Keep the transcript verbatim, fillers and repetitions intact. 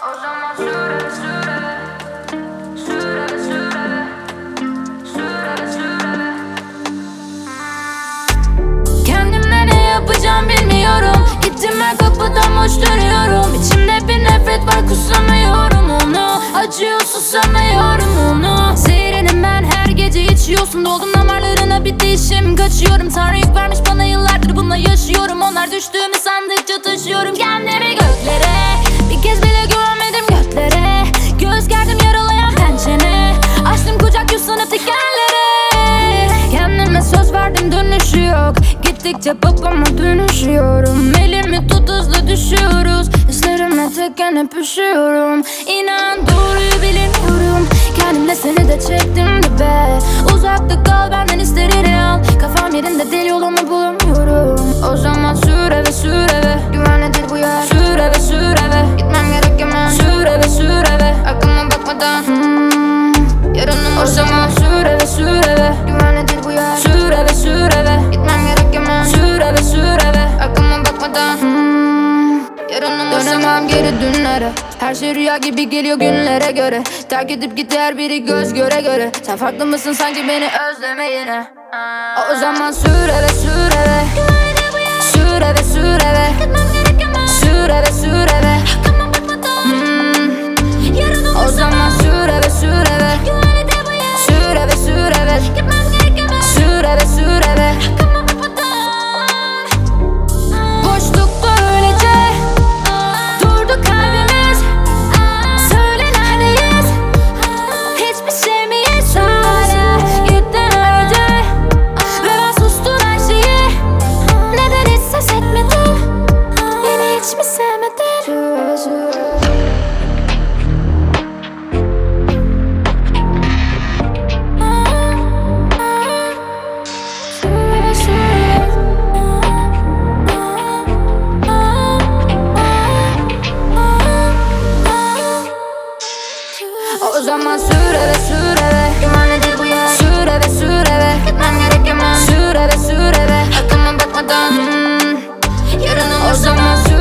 O zaman süre süre süre süre süre süre. Kendimle ne yapacağım bilmiyorum. Gittim ben kapıdan boş dönüyorum. İçimde bir nefret var, kusamıyorum onu. Acıyor, susamıyorum onu. Zehrinim ben, her gece içiyorsun. Doldum damarlarına, bitti işim, kaçıyorum. Tanrı yük vermiş bana, yıllardır bununla yaşıyorum. Onlar düştüğümü sandıkça taşıyorum kendimi göklere. Bir kez bile güvenmedim göklere. Göğüs gerdim yaralayan pençene. Açtım kucak yuslanıp dikenlere. Kendime söz verdim, dönüşü yok. Gittikçe babama dönüşüyorum. Elimi tut, hızlı düşüyoruz. Hislerimle tükenip üşüyorum. İnan doğruyu bilemiyorum. Kendimle seni de çektim dibe. Uzakta kal benden, isterini al. Kafam yerinde değil, yolumu bulamıyorum. O zaman süre ve süre ve güvenlidir bu yer. Süre ve süre ve gitmem gerek hemen. Süre ve süre ve aklıma bakmadan hmm, yarınım. O zaman süre ve süre ve güvenlidir bu yer. Süre ve süre ve gitmem gerek hemen. Süre ve süre ve aklıma bakmadan hmm, yarınım. Dönemem geri dünlere. Her şey rüya gibi geliyor günlere göre. Terk edip gitti her biri göz göre göre. Sen farklı mısın sanki, beni özleme yine. O zaman süre ve süre ve süre ve süre ve süre ve süre ve hmm, o zaman süre ve süre ve süre ve süre ve süre ve süre ve boşlukta öylece durdu kalbimiz. Söyle neredeyiz? Hiçbir şey miyiz hala? Gittin öylece ve ben sustum her şeyi. Neden hiç ses etmedin? Beni hiç mi sevmedin? Süre süre O zaman süre ve süre ve güvenlidir bu yer. Süre ve süre ve gitmem gerek hemen. Süre ve süre ve aklıma bakmadan hmm, yarınım. O zaman süre